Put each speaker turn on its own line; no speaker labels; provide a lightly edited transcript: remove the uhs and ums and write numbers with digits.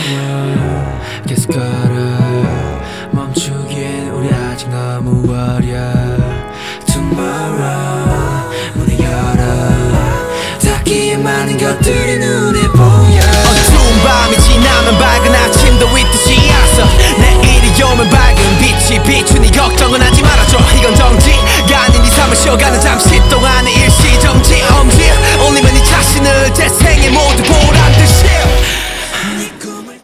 계속 걸어 멈추기엔 우리 아직 너무 어려 Tomorrow 문을 열어 닿기에 많은 것들이 눈에 보여
어두운 밤이 지나면 밝은 아침도 있듯이 알았어 내일이 오면 밝은 빛이 비추니 걱정은 하지 말아줘 이건 정지가 아닌 이 삶을 쉬어가는 잠시 동안의